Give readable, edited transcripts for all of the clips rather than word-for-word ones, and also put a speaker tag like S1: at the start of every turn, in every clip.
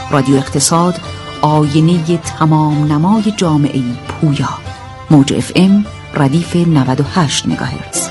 S1: رادیو اقتصاد، آینه تمام نمای جامعه پویا. موج FM ردیف 98 مگاهرتز.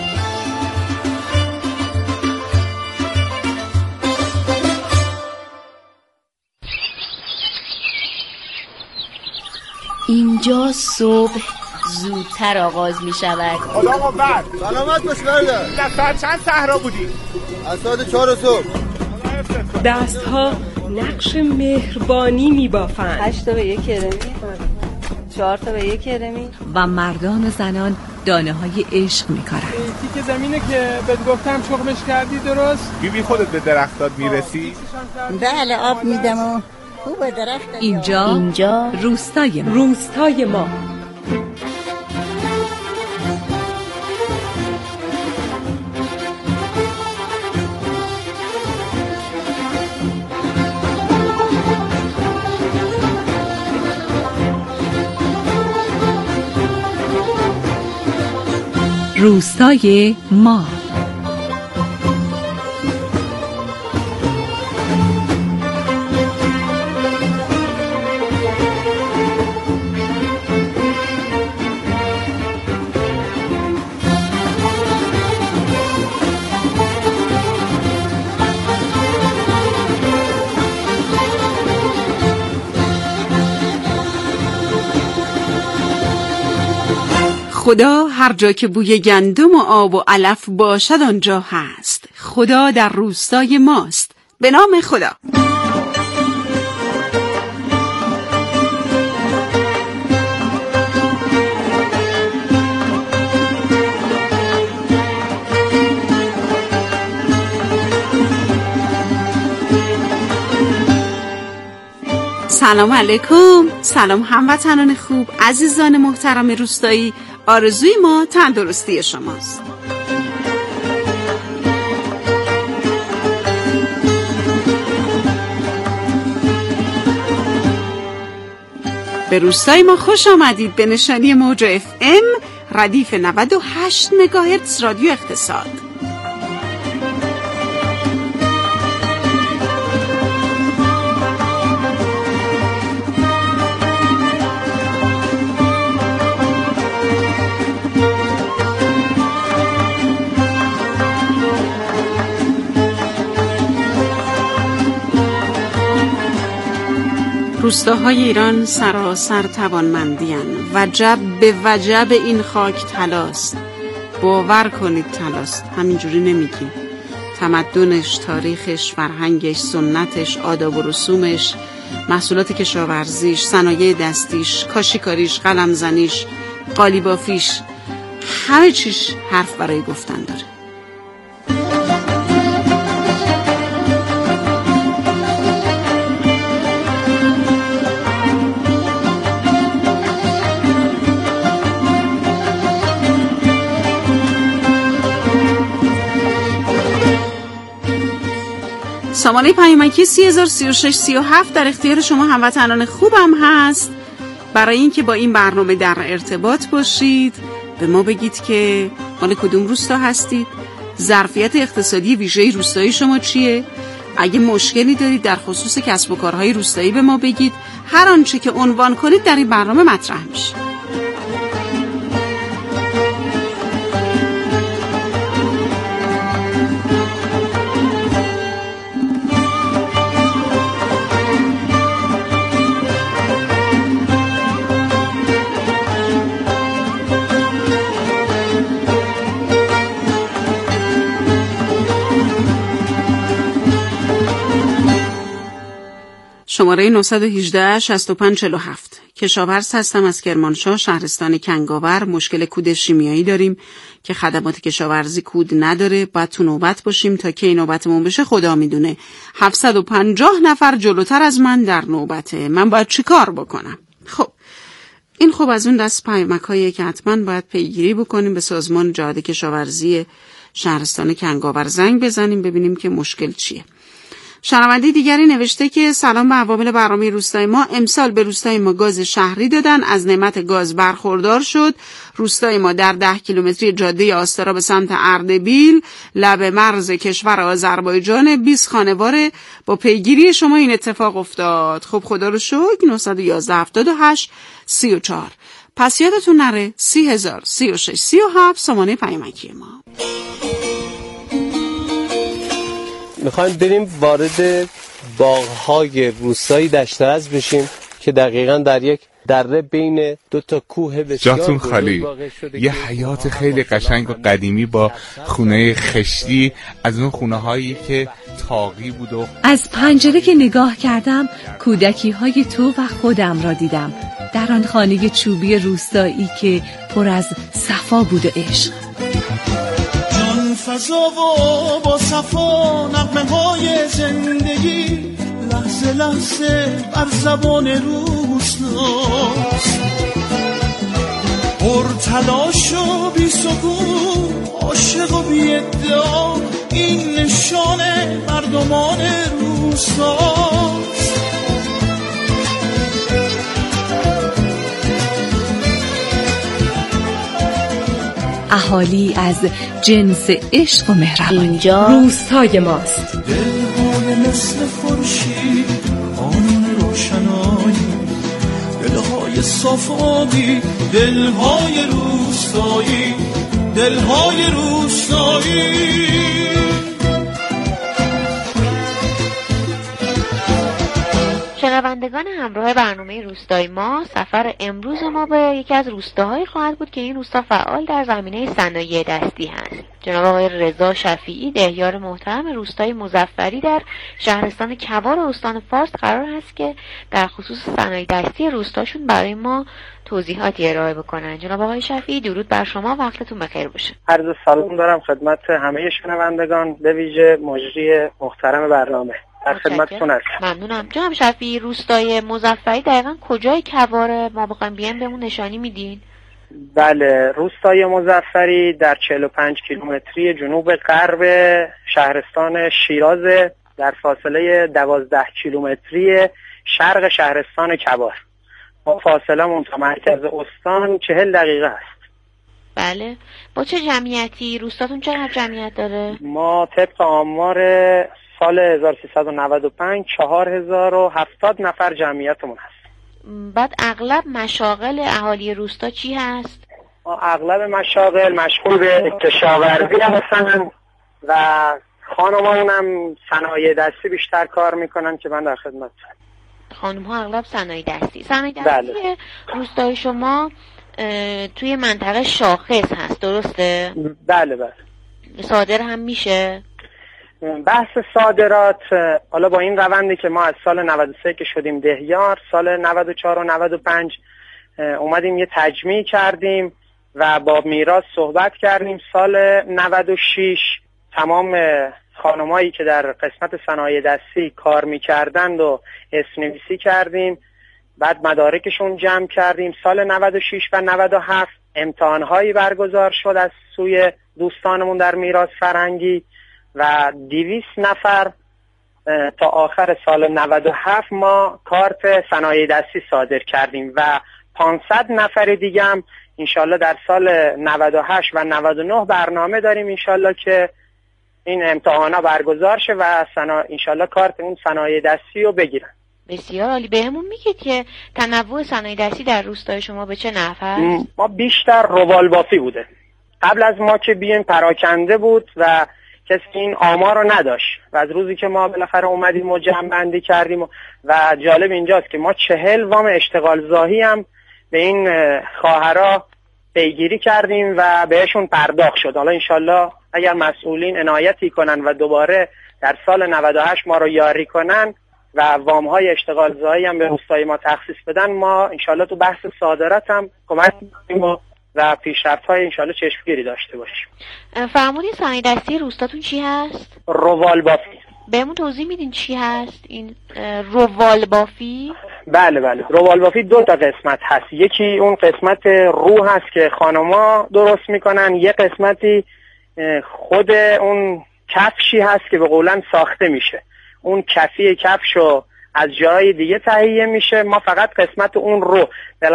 S2: اینجا صبح زودتر آغاز می شود.
S3: خدا قوت.
S4: سلامت باش برده.
S3: در ساعت چند صحرا بودی؟
S4: از ساعت 4 صبح.
S5: دستها نقش مهربانی می بافند.
S6: 8 تا به یک کرمی، 4 تا به یک کرمی.
S1: و مردان و زنان دانه های عشق می کارن.
S3: تیک زمینه که بهت گفتم چغمش کردی درست؟ بیبی خودت به درختات میرسی؟
S6: بله آب میدم و خوب درخت.
S1: اینجا روستای ما. روستای ما. خدا هر جا که بوی گندم و آب و علف باشد آنجا هست. خدا در روستای ماست. به نام خدا. سلام علیکم. سلام هموطنان خوب، عزیزان محترم روستایی. آرزوی ما تندرستی شماست. به روستای ما خوش آمدید. به نشانی موج FM ردیف 98 مگاهرتز رادیو اقتصاد. روستاهای ایران سراسر توانمندی‌اند. وجب به وجب این خاک طلاست. باور کنید طلاست. همینجوری نمیگیم. تمدنش، تاریخش، فرهنگش، سنتش، آداب و رسومش، محصولات کشاورزیش، صنایع دستیش، کاشیکاریش، قلمزنیش، قالیبافیش، همه چیش حرف برای گفتن داره. سامانه پیامکی 303637 در اختیار شما هموطنان خوبم هست. برای اینکه با این برنامه در ارتباط باشید به ما بگید که مال کدوم روستا هستید، ظرفیت اقتصادی ویژه روستایی شما چیه، اگه مشکلی دارید در خصوص کسب و کارهای روستایی به ما بگید. هر آنچه که عنوان کنید در این برنامه مطرح میشه. شماره 918 6547. کشاورز هستم از کرمانشاه، شهرستان کنگاور. مشکل کود شیمیایی داریم که خدمات کشاورزی کود نداره. باید تو نوبت باشیم. تا که نوبتمون بشه خدا میدونه. 750 نفر جلوتر از من در نوبته. من باید چی کار بکنم؟ خب این خب از اون دست پیامک‌هایی که حتما باید پیگیری بکنیم. به سازمان جهاد کشاورزی شهرستان کنگاور زنگ بزنیم ببینیم که مشکل چیه. شنونده دیگری نوشته که سلام به عوامل برنامه روستای ما. امسال به روستای ما گاز شهری دادن، از نعمت گاز برخوردار شد. روستای ما در 10 کیلومتری جاده آسترا به سمت اردبیل لب مرز کشور آذربایجان 20 خانوار با پیگیری شما این اتفاق افتاد. خب خدا رو شکر. 911 78 34. پس یادتون نره 30,000 36 37 سامانه پیامکی ما.
S7: میخوایم بریم وارد باغ‌های روستایی دشترز بشیم که دقیقاً در یک دره بین دو تا کوه بسیار
S3: جاتون خالی. یه حیات خیلی قشنگ و قدیمی با خونه خشتی، از اون خونه هایی که تاقی بود و
S8: از پنجره که نگاه کردم کودکی های تو و خودم را دیدم در آن خانه چوبی روستایی که پر از صفا بود و عشق.
S9: جان فضا و با صفا نغمه های زندگی لحظه لحظه بر زبان روستاست، پر تلاش و بی سکون عاشق و بی ادعا این نشان مردمان روستاست.
S8: اهالی از جنس عشق و مهربانی.
S2: اینجا
S5: روستای ماست.
S9: دلهای مثل خورشید قانون روشنایی، دلهای صافابی، دلهای روستایی، دلهای روستایی.
S6: شنوندگان همراه برنامه روستای ما، سفر امروز ما به یکی از روستاهایی خواهد بود که این روستا فعال در زمینه صنایع دستی هست. جناب آقای رضا شفیعی، دهیار محترم روستای مظفری در شهرستان کوار استان فارس، قرار هست که در خصوص صنایع دستی روستاشون برای ما توضیحاتی ارائه بکنن. جناب آقای شفیعی، درود بر شما، وقتتون بخیر باشه.
S10: عرض سلام دارم خدمت همه شنوندگان، به ویژه مجری محترم برنامه. در خدمتتون هستم.
S6: ممنونم. جناب شفیعی، روستای مظفری دقیقاً کجای کواره؟ ما بخوایم بیایم بهمون نشانی میدین؟
S10: بله، روستای مظفری در 45 کیلومتری جنوب غرب شهرستان شیراز، در فاصله 12 کیلومتری شرق شهرستان کوار. با فاصله تا مرکز استان 40 دقیقه است.
S6: بله. با چه جمعیتی؟ روستاتون چقدر جمعیت داره؟
S10: ما طبق آمار سال 1395 4070 نفر جمعیتمون هست.
S6: بعد اغلب مشاغل اهالی روستا چی هست؟
S10: اغلب مشاغل مشغول به کشاورزی هستن و خانم‌هامون هم صنایع دستی بیشتر کار میکنن که من در خدمت.
S6: خانم‌ها اغلب صنایع دستی. صنایع دستی
S10: بله.
S6: روستای شما توی منطقه شاخص هست، درسته؟
S10: بله بله.
S6: صادر هم میشه؟
S10: بحث صادرات حالا با این روندی که ما از سال 93 که شدیم دهیار، سال 94 و 95 اومدیم یه تجمیع کردیم و با میراث صحبت کردیم. سال 96 تمام خانمایی که در قسمت صنایع دستی کار میکردند و اسم‌نویسی کردیم، بعد مدارکشون جمع کردیم. سال 96 و 97 امتحانهایی برگزار شد از سوی دوستانمون در میراث فرهنگی و 200 نفر تا آخر سال 97 ما کارت صنایع دستی صادر کردیم و 500 نفر دیگه هم انشالله در سال 98 و 99 برنامه داریم انشالله که این امتحانا برگزار شه و انشالله کارت اون صنایع دستی رو بگیرن.
S6: بسیار عالی. بهمون میگید که تنوع صنایع دستی در روستای شما به چه نحو است؟
S10: ما بیشتر روال بافی بوده. قبل از ما که بیایم پراکنده بود و کسی این آمار رو نداشت و از روزی که ما بالاخره اومدیم و جمع بندی کردیم و جالب اینجاست که ما 40 وام اشتغال زاهی هم به این خواهرها پیگیری کردیم و بهشون پرداخت شد. حالا انشالله اگر مسئولین عنایتی کنن و دوباره در سال 98 ما رو یاری کنن و وام‌های اشتغال زاهی هم به روستای ما تخصیص بدن، ما انشالله تو بحث صادرات هم کمک کنیم و پیشرفت‌های انشالله چشمگیری داشته باشیم.
S6: فرمودین صنایع دستی روستاتون چی هست؟
S10: روال بافی.
S6: بهمون توضیح میدین چی هست این روال بافی؟
S10: بله بله، روال بافی 2 تا قسمت هست. یکی اون قسمت رو هست که خانما درست میکنن، یه قسمتی خود اون کفشی هست که به قولن ساخته میشه. اون کفی کفشو از جای دیگه تهیه میشه، ما فقط قسمت اون رو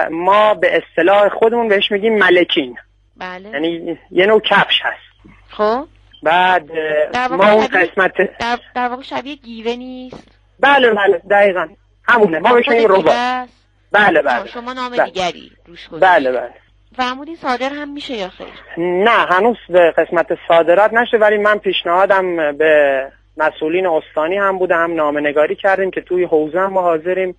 S10: ما به اصطلاح خودمون بهش میگیم ملکین.
S6: بله.
S10: یعنی یه نوع کفش هست.
S6: خب
S10: بعد ما اون قسمت
S6: در واقع شبیه گیوه نیست؟
S10: بله دقیقاً همونه، ما بهش میگیم ربات. بله
S6: شما نام دیگری روش گذاشتید.
S10: بله
S6: فرمودین صادر هم میشه یا خیر؟
S10: نه هنوز به قسمت صادرات نشده، ولی من پیشنهادم به مسئولین استانی هم بوده، هم نامه‌نگاری کردیم که توی حوزه هم حاضریم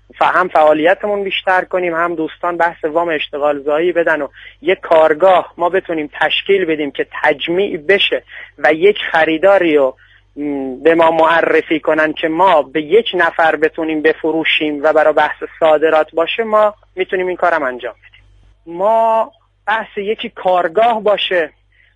S10: هم فعالیتمون بیشتر کنیم، هم دوستان بحث وام اشتغال زایی بدن و یک کارگاه ما بتونیم تشکیل بدیم که تجمیع بشه و یک خریداری رو به ما معرفی کنن که ما به یک نفر بتونیم بفروشیم و برای بحث صادرات باشه، ما میتونیم این کارم انجام بدیم. ما بحث یکی کارگاه باشه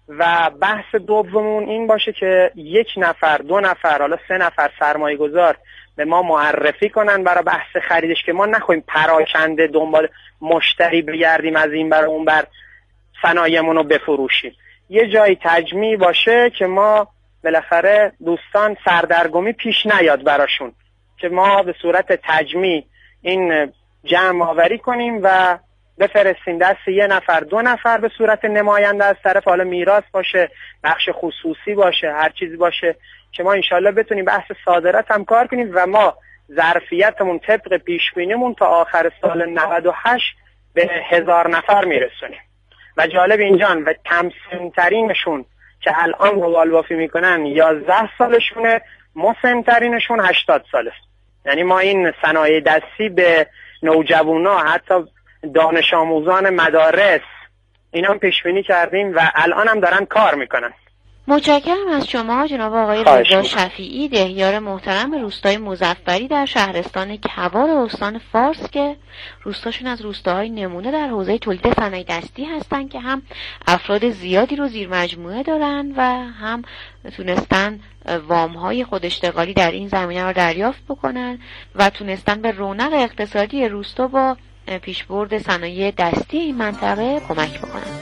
S10: و بحث دوممون این باشه که یک نفر، دو نفر، حالا 3 نفر سرمایه گذار به ما معرفی کنن برای بحث خریدش، که ما نخواهیم پراکنده دنبال مشتری بگردیم از این بر اون بر صنایعمون رو بفروشیم. یه جایی تجمیع باشه که ما بالاخره دوستان سردرگمی پیش نیاد براشون، که ما به صورت تجمیع این جمع آوری کنیم و بفرستیم دست 1 نفر 2 نفر به صورت نماینده از طرف، حالا میراث باشه، بخش خصوصی باشه، هر چیزی باشه، که ما انشالله بتونیم بحث صادرات هم کار کنیم و ما ظرفیتمون طبق پیشبینیمون تا آخر سال 98 به 1000 نفر میرسونیم. و جالب اینجان و کم سن‌ترینشون که الان روالبافی میکنن 11 سالشونه، مسن‌ترینشون 80 ساله. یعنی ما این صنایع دستی به نوجوانا، حتی دانش آموزان مدارس، اینا هم پیش بینی کردیم و الان هم دارن کار میکنن.
S6: متشکرم از شما جناب آقای رضا شفیعی، دهیار محترم روستای مظفری در شهرستان کوار استان فارس، که روستاشون از روستاهای نمونه در حوزه تولید صنایع دستی هستن که هم افراد زیادی رو زیر مجموعه دارن و هم تونستن وام‌های خوداشتغالی در این زمینه رو دریافت بکنن و تونستن به رونق اقتصادی روستا با پیشبرد صنایع دستی این منطقه کمک بکنن.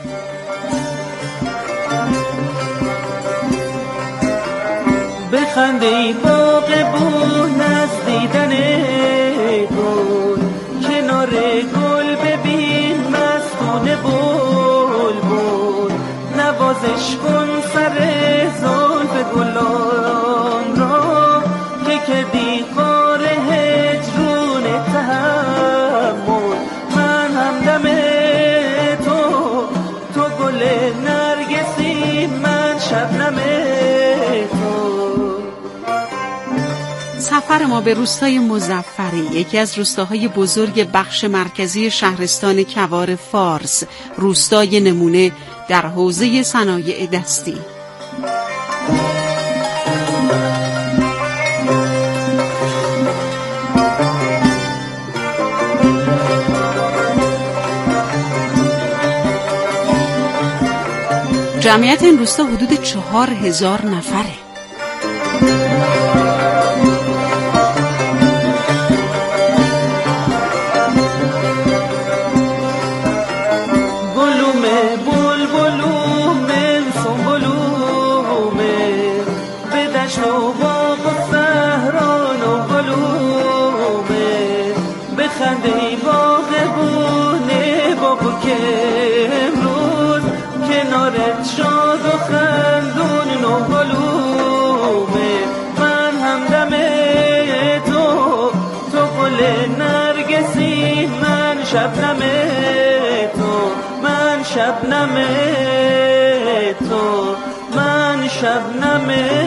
S9: بخنده ای باغ بود از دیدن گل، کنار گل ببین مستونه بلبل، نوازش کن سر زلف گلان را که کدی قار هجرون تحمل. من همدم تو گل نرگسی، من شبنم
S1: سفر ما به روستای مظفری، یکی از روستاهای بزرگ بخش مرکزی شهرستان کوار فارس، روستای نمونه در حوزه صنایع دستی. جمعیت این روستا حدود 4000 نفره.
S9: شاد و خندون نوگلومه، من همدم تو گل نرگسی، من شبنم تو، من شبنم تو، من شبنم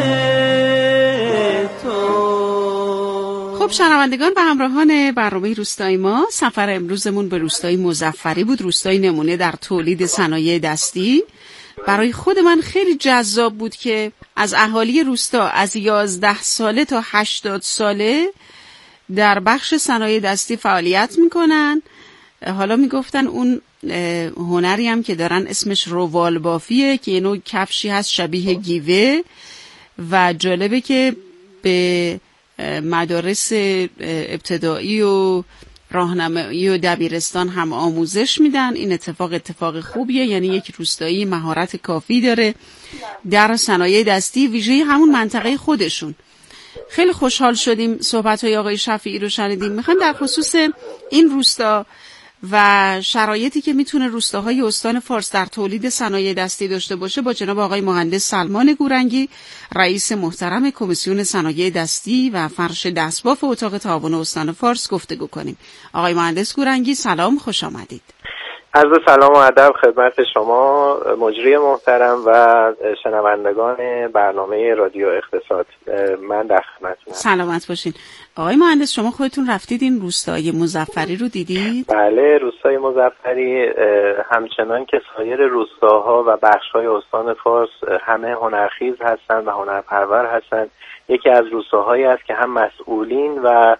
S9: تو.
S1: خب شنوندگان و همراهان برنامه روستای ما، سفر امروزمون به روستای مظفری بود، روستای نمونه در تولید صنایع دستی. برای خود من خیلی جذاب بود که از اهالی روستا از 11 ساله تا 80 ساله در بخش صنایع دستی فعالیت میکنن. حالا میگفتن اون هنری هم که دارن اسمش روال بافیه که یه نوع کفشی هست شبیه گیوه و جالبه که به مدارس ابتدایی و راهنمایی و دبیرستان هم آموزش میدن. این اتفاق خوبیه، یعنی یک روستایی مهارت کافی داره در صنایع دستی ویژه همون منطقه خودشون. خیلی خوشحال شدیم صحبت‌های آقای شفیعی رو شنیدیم. میخوایم در خصوص این روستا و شرایطی که میتونه روستاهای استان فارس در تولید صنایع دستی داشته باشه با جناب آقای مهندس سلمان گورنگی، رئیس محترم کمیسیون صنایع دستی و فرش دستباف اتاق تعاون استان فارس گفتگو کنیم. آقای مهندس گورنگی سلام، خوش آمدید.
S11: عرض سلام و ادب خدمت شما مجری محترم و شنوندگان برنامه رادیو اقتصاد. من در خدمتتونم.
S1: سلامت باشین. آقای مهندس شما خودتون رفتید این روستای مظفری رو دیدید؟
S11: بله، روستای مظفری همچنان که سایر روستاها و بخش‌های استان فارس همه هنرخیز هستند و هنرپرور هستند. یکی از روستاهایی است که هم مسئولین و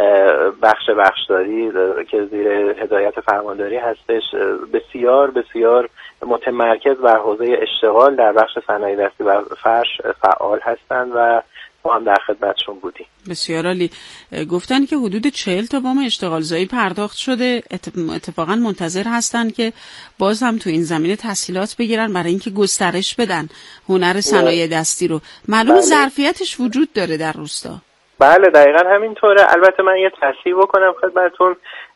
S11: بخشداری که زیر هدایت فرمانداری هستش بسیار بسیار متمرکز بر حوزه اشتغال در بخش صنایع دستی و فرش فعال هستند و ما هم در خدمتشون بودیم.
S1: بسیار عالی. گفتن که حدود 40 تا وام اشتغالزایی پرداخت شده، اتفاقا منتظر هستن که باز هم تو این زمینه تسهیلات بگیرن برای اینکه گسترش بدن هنر صنایع دستی رو. معلومه ظرفیتش وجود داره در روستا.
S11: بله دقیقا همینطوره. البته من یه تصحیح بکنم خدمتتون،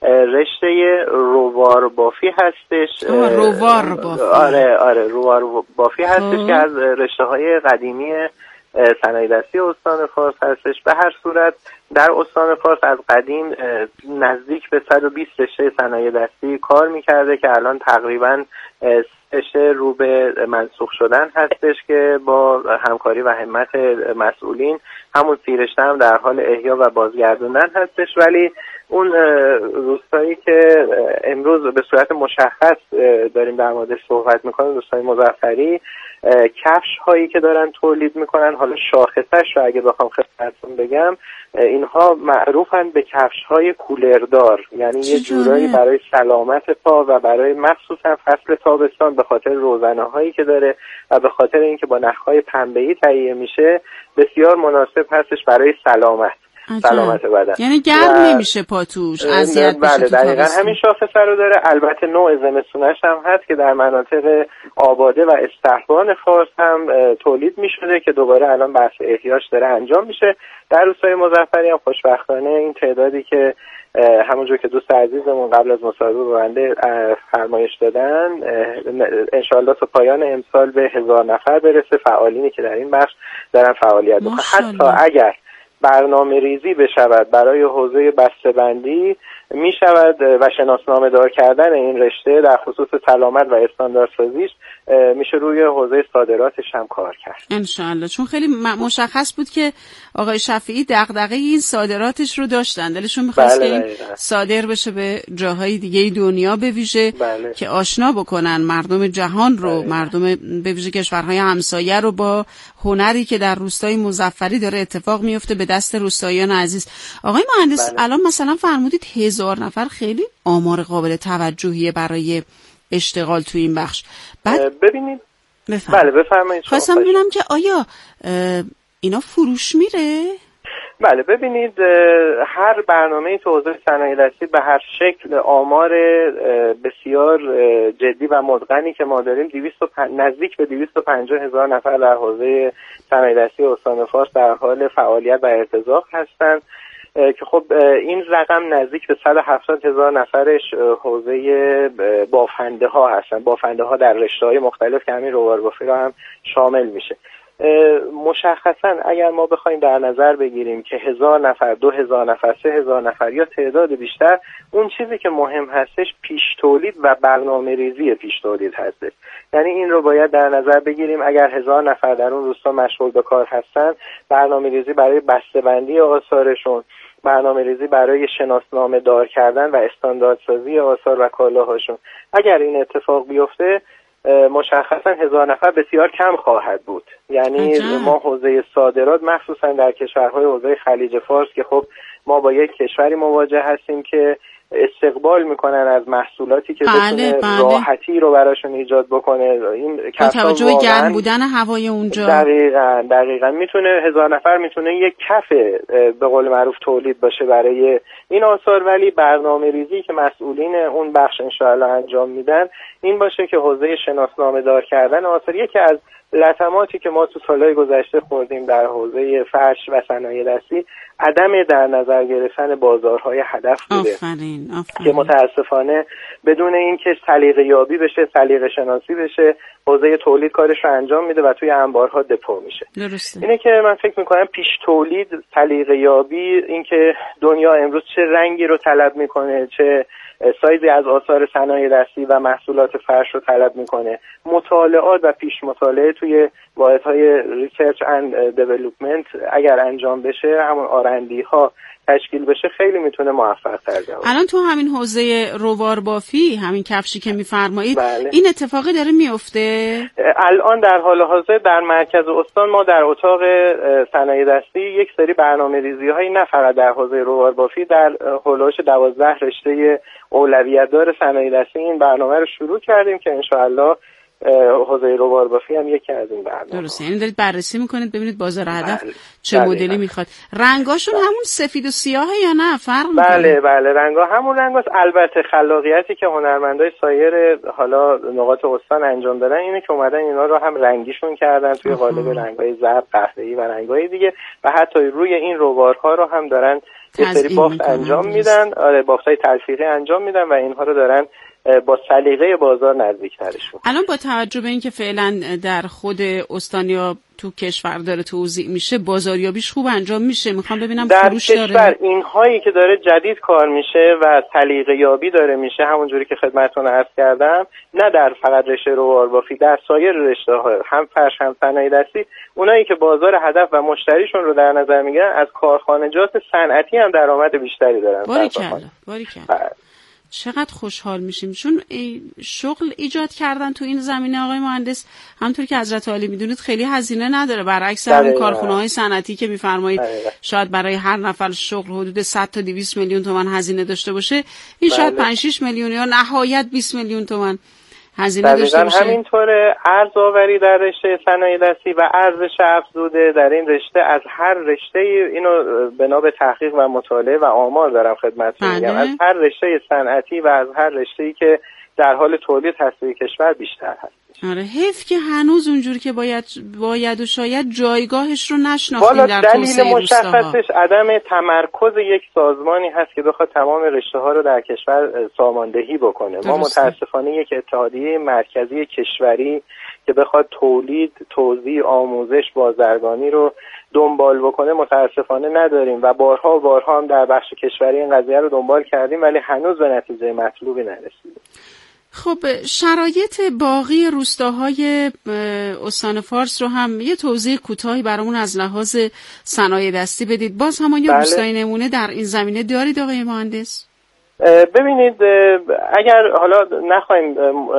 S11: رشته رووار بافی هستش.
S1: رووار بافی.
S11: آره رووار بافی هستش که از رشته های قدیمی صنایع دستی استان فارس هستش. به هر صورت در استان فارس از قدیم نزدیک به 120 رشته صنایع دستی کار میکرده که الان تقریبا رشته رو به منسوخ شدن هستش که با همکاری و همت مسئولین همون 30 رشته هم در حال احیا و بازگردوندن هستش. ولی اون روستایی که امروز به صورت مشخص داریم در موردش صحبت میکنیم، روستای مظفری، کفش هایی که دارن تولید میکنن، حالا شاخصش رو اگه بخوام خدمتتون بگم، اینها معروفن به کفش های کولردار، یعنی یه جورایی برای سلامت پا و برای مخصوصا فصل تابستان به خاطر روزنه هایی که داره و به خاطر اینکه با نخهای پنبه‌ای تهیه میشه بسیار مناسب هستش برای سلامت بدن.
S1: یعنی گرم نمیشه پا توش، اذیت بشه.
S11: بله دقیقاً همین شاخصه رو داره. البته نوع زمستونش هم هست که در مناطق آباده و استحبان فارس هم تولید میشده که دوباره الان بحث احیاش داره انجام میشه. در روستای مظفری هم خوشبختانه این تعدادی که همونجور که دوست عزیزمون قبل از مصاحبه با بنده فرمایش دادن، انشالله تا پایان امسال به 1000 نفر برسه فعالینی که در این بخش دارن فعالیت میکنن. حتی اگر برنامه ریزی بشود برای حوزه بسته‌بندی می شود و شناسنامه دار کردن این رشته در خصوص سلامت و استانداردسازیش میشه روی حوزه صادراتش هم کار کرد
S1: انشالله. چون خیلی مشخص بود که آقای شفیعی دغدغه این صادراتش رو داشتن، دلشون می‌خواست که این صادر بشه به جاهای دیگه دنیا، به ویژه که آشنا بکنن مردم جهان رو، مردم به ویژه کشورهای همسایه رو با هنری که در روستای مظفری داره اتفاق میفته به دست روستاییان عزیز. آقای مهندس الان مثلا فرمودید 1000 نفر، خیلی آمار قابل توجهیه برای اشتغال تو این بخش. بعد
S11: ببینید بله بفرمایید.
S1: خواستم ببینم که آیا اینا فروش میره؟
S11: بله ببینید هر برنامه‌ای تو حوزه صنایع دستی به هر شکل آمار بسیار جدی و مدغنی که ما داریم نزدیک به 250,000 نفر در حوزه صنایع دستی استان فارس در حال فعالیت و ارتزاق هستند که خب این رقم نزدیک به 170,000 نفرش حوزه بافنده ها هستن، بافنده ها در رشته‌های مختلف که همین رووار بافی را هم شامل میشه. مشخصا اگر ما بخوایم در نظر بگیریم که 1000 نفر، 2000 نفر، 3000 نفر یا تعداد بیشتر، اون چیزی که مهم هستش پیش تولید و برنامه ریزی پیش تولید هستش. یعنی این رو باید در نظر بگیریم اگر 1000 نفر در اون روستا مشغول به کار هستن، برنامه ریزی برای بسته‌بندی آثارشون، برنامه ریزی برای شناسنامه دار کردن و استانداردسازی آثار و کالاهاشون، اگر این اتفاق بیفته مشخصا 1000 نفر بسیار کم خواهد بود. یعنی ما حوزه صادرات مخصوصا در کشورهای حوزه خلیج فارس که خب ما با یک کشوری مواجه هستیم که استقبال میکنن از محصولاتی که بتونه راحتی رو براشون ایجاد بکنه. این
S1: با توجه به گرم بودن هوای اونجا
S11: دقیقاً میتونه 1000 نفر میتونه یک کف به قول معروف تولید باشه برای این آثار، ولی برنامه ریزی که مسئولین اون بخش انشاءالله انجام میدن این باشه که حوزه شناسنامه دار کردن آثار، یکی از لطماتی که ما تو سالهای گذشته خوردیم در حوزه فرش و صنایع دستی عدم در نظر گرفتن بازارهای هدف بوده.
S1: آفرین.
S11: که متاسفانه بدون اینکه سلیقه یابی بشه، سلیقه شناسی بشه، حوزه تولید کارش رو انجام میده و توی انبارها دپو میشه.
S1: درسته.
S11: اینه که من فکر میکنم پیش تولید، سلیقه یابی، اینکه دنیا امروز چه رنگی رو طلب میکنه، چه سایزی از آثار صنایع دستی و محصولات فرش رو طلب میکنه، مطالعات و پیش مطالعه توی واحدهای ریسرچ اند دیولپمنت اگر انجام بشه، همون آرندی ها تشکیل بشه، خیلی میتونه موفق تر جواب.
S1: الان تو همین حوزه روبار بافی، همین کفشی که میفرمایید،
S11: بله.
S1: این اتفاقی داره میفته؟
S11: الان در حال حاضر در مرکز استان ما در اتاق صنایع دستی یک سری برنامه ریزی هایی نه فقط در حوزه روبار بافی، در هولوش 12 رشته اولویت دار صنایع دستی این برنامه رو شروع کردیم که انشاءالله حوزه روبار بافی هم یکی از این برنامه.
S1: درسته، یعنی دارید بررسی میکنید ببینید بازار هدف چه مدلی میخواد. رنگاشون همون سفید و سیاهه یا نه فرق
S11: میکنه؟ بله رنگا همون رنگاست. البته خلاقیتی که هنرمندای سایر حالا نقاط استان انجام دادن اینه که اومدن اینا رو هم رنگیشون کردن توی قالب رنگای زرد، قهوه‌ای و رنگای دیگه و حتی روی این روبارها رو هم دارن یه سری بافت انجام میدن، بافتای تلفیقی انجام میدن و اینها رو دارن با سلیقه بازار نزدیک‌ترشون.
S1: الان با توجه به اینکه فعلا در خود استان یا تو کشور داره توزیع میشه، بازاریابیش خوب انجام میشه؟ میخوام ببینم فروش داره. در کشور
S11: اینهایی که داره جدید کار میشه و سلیقه یابی داره میشه، همونجوری که خدمتتون عرض کردم، نه در فقط رشته روبار بافی، در سایر رشته‌ها هم فرش هم صنایع دستی، اونایی که بازار هدف و مشتریشون رو در نظر میگیرن از کارخانجات صنعتی هم درآمد بیشتری دارن.
S1: باریکلا. چقدر خوشحال میشیم چون شغل ایجاد کردن تو این زمینه آقای مهندس همونطور که حضرت عالی میدونید خیلی هزینه نداره، برعکس همون کارخانه‌های صنعتی که میفرمایید شاید برای هر نفر شغل حدود 100 تا 200 میلیون تومان هزینه داشته باشه، این شاید 5-6 میلیون یا نهایت 20 میلیون تومان هزینه داشته باشه.
S11: همینطوره ارز آوری در رشته صنایع دستی و ارزش افزوده در این رشته از هر رشته، اینو بنا به تحقیق و مطالعه و آمار دارم خدمتتون میگم، از هر رشته صنعتی و از هر رشته‌ای که در حال تولید هست توی کشور بیشتر هست.
S1: آره حیف که هنوز اونجوری که باید و شاید جایگاهش رو نشناختیم در توسعه
S11: دلیل مشخصش عدم تمرکز یک سازمانی هست که بخواد تمام رشته ها رو در کشور ساماندهی بکنه. ما متاسفانه یک اتحادیه مرکزی کشوری که بخواد تولید، توزیع، آموزش، بازرگانی رو دنبال بکنه متاسفانه نداریم و بارها هم در بخش کشوری این قضیه رو دنبال کردیم ولی هنوز به نتیجه مطلوبی نرسیدیم.
S1: خب شرایط باقی روستاهای استان فارس رو هم یه توضیح کوتاهی برامون از لحاظ صنایع دستی بدید. باز هم یه روستای نمونه در این زمینه دارید آقای مهندس؟
S11: ببینید اگر حالا نخوایم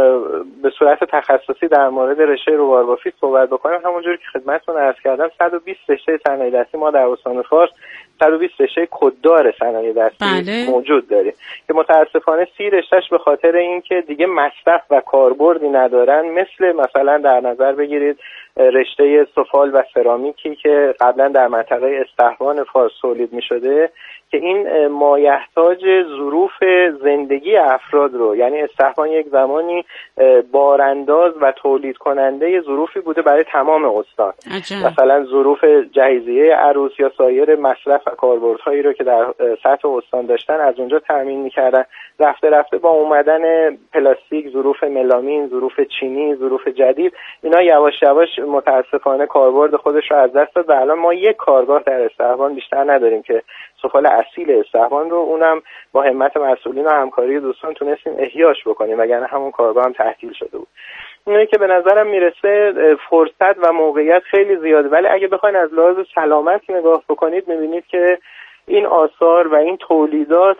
S11: به صورت تخصصی در مورد رشته روبار بافی صحبت بکنیم، همونجوری که خدمتتون عرض کردم 120 رشته صنایع دستی ما در استان فارس 120 رشته کددار صنایع دستی موجود داریم که متاسفانه 30 رشتهش به خاطر اینکه دیگه مصرف و کاربردی ندارن، مثلا در نظر بگیرید رشته سفال و سرامیکی که قبلا در منطقه استحوان فارس تولید می‌شده که این مایحتاج ظروف زندگی افراد رو، یعنی استحوان یک زمانی بارانداز و تولید کننده ظروفی بوده برای تمام استان. مثلا ظروف جهیزیه عروس یا سایر مصرف و کاربردهایی رو که در سطح استان داشتن از اونجا تامین می‌کردن. رفته با اومدن پلاستیک، ظروف ملامین، ظروف چینی، ظروف جدید، اینا یواش یواش متاسفانه کاربرد خودش رو از دست داد و الان ما یک کارگاه در استحوان بیشتر نداریم که سفال اصیل استحوان رو اونم با همت مسئولین و همکاری دوستان تونستیم احیاش بکنیم وگرنه همون کارگاه هم تعطیل شده بود. اینه که به نظرم میرسه فرصت و موقعیت خیلی زیاده، ولی اگه بخواید از لحاظ سلامت نگاه بکنید میبینید که این آثار و این تولیدات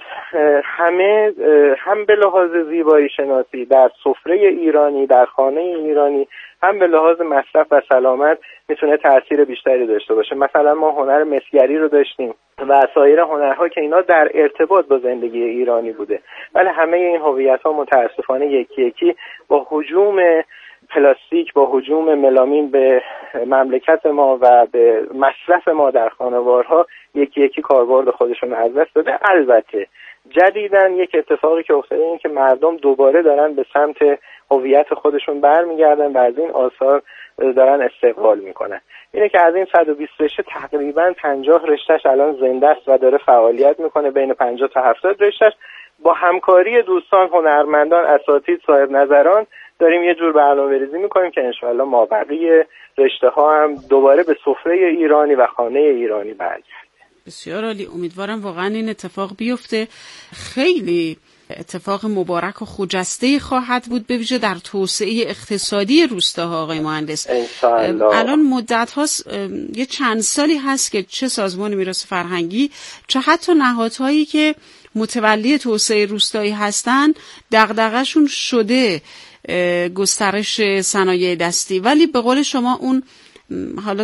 S11: همه هم به لحاظ زیبایی شناسی در سفره ایرانی، در خانه ایرانی، هم به لحاظ مصرف و سلامت میتونه تأثیر بیشتری داشته باشه. مثلا ما هنر مسگری رو داشتیم و سایر هنرها که اینا در ارتباط با زندگی ایرانی بوده. ولی همه این هویت‌ها متاسفانه یکی یکی با هجوم پلاستیک، با هجوم ملامین به مملکت ما و به مصرف ما در خانوارها یکی یکی کاربرد خودشون از دست داده. البته جدیداً یک اتفاقی که افتاده این که مردم دوباره دارن به سمت هویت خودشون برمیگردن و از این آثار دارن استقبال میکنن. اینه که از این 120 رشته تقریباً 50 رشتهش الان زنده است و داره فعالیت میکنه، بین 50 تا 70 رشتهش با همکاری دوستان، هنرمندان، اساتید، صاحب نظران داریم یه جور برنامه‌ریزی میکنیم که انشاءالله مابقی رشته ها هم دوباره به سفره ایرانی و خانه ایرانی برگرده.
S1: بسیار عالی. امیدوارم واقعا این اتفاق بیفته. خیلی اتفاق مبارک و خجسته خواهد بود، به ویژه در توسعه اقتصادی روستاها. آقای مهندس، الان مدت هاست، یه چند سالی هست که چه سازمان میراث فرهنگی چه حتی نهادهایی که متولی توسعه روستایی هستن دغدغه‌شون شده تمرکز صنایع دستی، ولی به قول شما اون حالا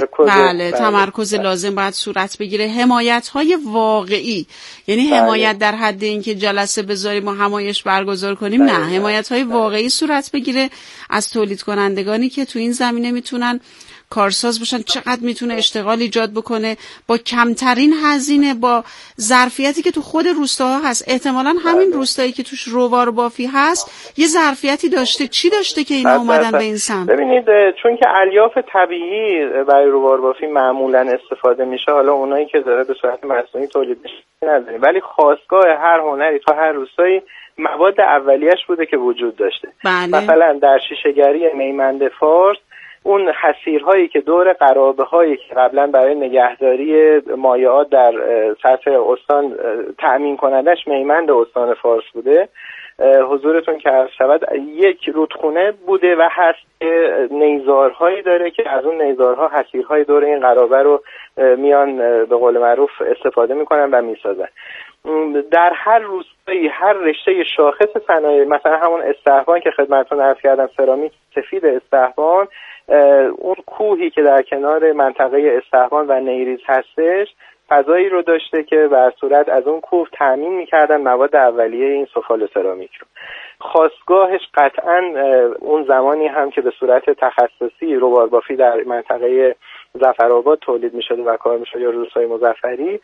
S1: تمرکز لازم باید صورت بگیره. حمایت‌های واقعی، یعنی حمایت در حد اینکه جلسه بذاریم و همایش برگزار کنیم، نه، حمایت‌های واقعی صورت بگیره از تولید کنندگانی که تو این زمینه میتونن کارساز باشن، چقدر میتونه اشتغال ایجاد بکنه با کمترین هزینه، با ظرفیتی که تو خود روستاها هست. احتمالاً همین روستایی که توش روبار بافی هست یه ظرفیتی داشته. چی داشته که اینا اومدن به این سمت؟
S11: ببینید، چون که الیاف طبیعی برای روبار بافی معمولاً استفاده میشه، حالا اونایی که داره به صورت مصنوعی تولید میشه نداریم، ولی خاستگاه هر هنری تو هر روستایی مواد اولیه‌اش بوده که وجود داشته. مثلا در شیشه‌گری میمند فارس اون حصیرهایی که دور قرابه هایی که قبلا برای نگهداری مایعات در سطح استان تأمین کنندش میمند استان فارس بوده، حضورتون که عرض شود یک رودخونه بوده و هست که نیزارهایی داره که از اون نیزارها حصیرهای دور این قرابه رو میان به قول معروف استفاده میکنن و میسازن. در هر روستایی هر رشته شاخص صنایع، مثلا همون استحبان که خدمتتون عرض کردم، سرامیک سفید استحبان، اون کوهی که در کنار منطقه استحبان و نیریز هستش فضایی رو داشته که بر صورت از اون کوه تامین می‌کردن مواد اولیه این سفال سرامیک رو. خاستگاهش قطعاً اون زمانی هم که به صورت تخصصی روبار بافی در منطقه ظفرآباد تولید می‌شد و کار می‌شد یا روستای مظفری،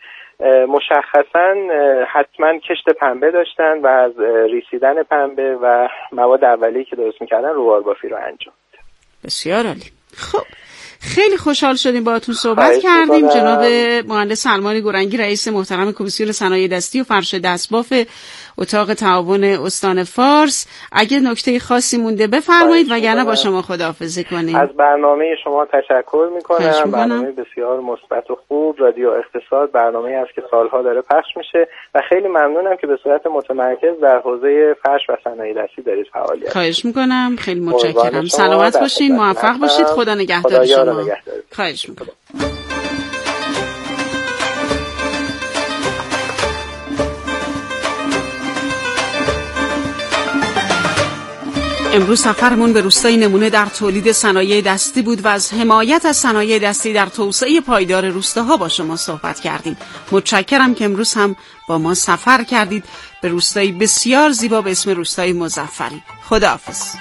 S11: مشخصاً حتماً کشت پنبه داشتن و از ریسیدن پنبه و مواد اولیه‌ای که درست می‌کردن روبار بافی رو انجام.
S1: بسیار عالی. خب خیلی خوشحال شدیم باهاتون صحبت کردیم. جناب مهندس سلمان گورنگی، رئیس محترم کمیسیون صنایع دستی و فرش دستباف اتاق تعاون استان فارس، اگه نکته خاصی مونده بفرمایید وگرنه با شما خداحافظی کنیم.
S11: از برنامه شما تشکر میکنم. برنامه بسیار مثبت و خوب. رادیو اقتصاد برنامه‌ای است که سالها داره پخش میشه و خیلی ممنونم که به صورت متمرکز در حوزه فرش و صنایع دستی دارید فعالیت.
S1: خواهش میکنم، خیلی متشکرم. سلامت باشین، موفق باشید. خدا نگهدار شما. خواهش میکنم. امروز سفرمون به روستای نمونه در تولید صنایع دستی بود و از حمایت از صنایع دستی در توسعه پایدار روستاها با شما صحبت کردیم. متشکرم که امروز هم با ما سفر کردید به روستایی بسیار زیبا به اسم روستای مظفری. خداحافظ.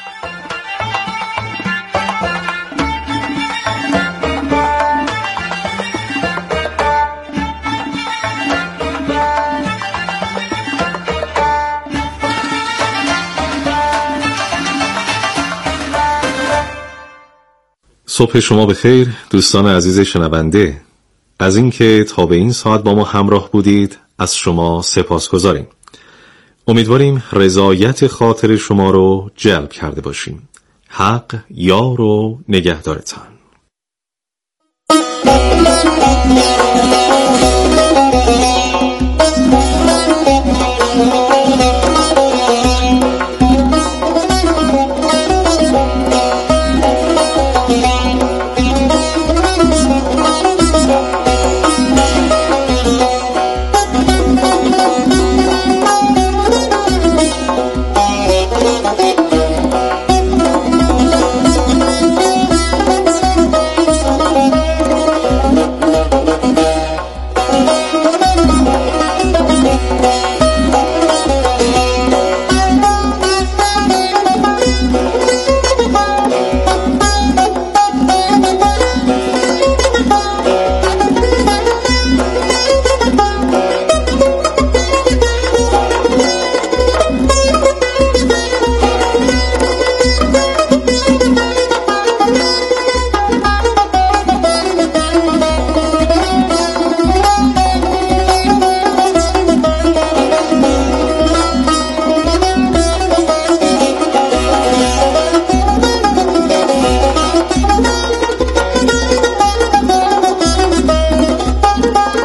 S12: صبح شما بخیر دوستان عزیز شنونده. از اینکه تا به این ساعت با ما همراه بودید از شما سپاسگزاریم. امیدواریم رضایت خاطر شما رو جلب کرده باشیم. حق یار و نگهدارتان.